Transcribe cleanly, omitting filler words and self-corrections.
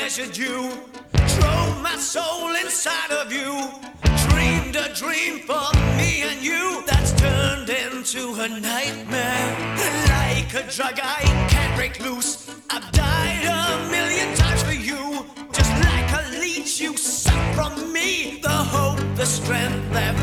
treasured you, drove my soul inside of you, dreamed a dream for me and you that's turned into a nightmare. Like a drug I can't break loose, I've died a million times for you. Just like a leech you suck from me, the hope, the strength left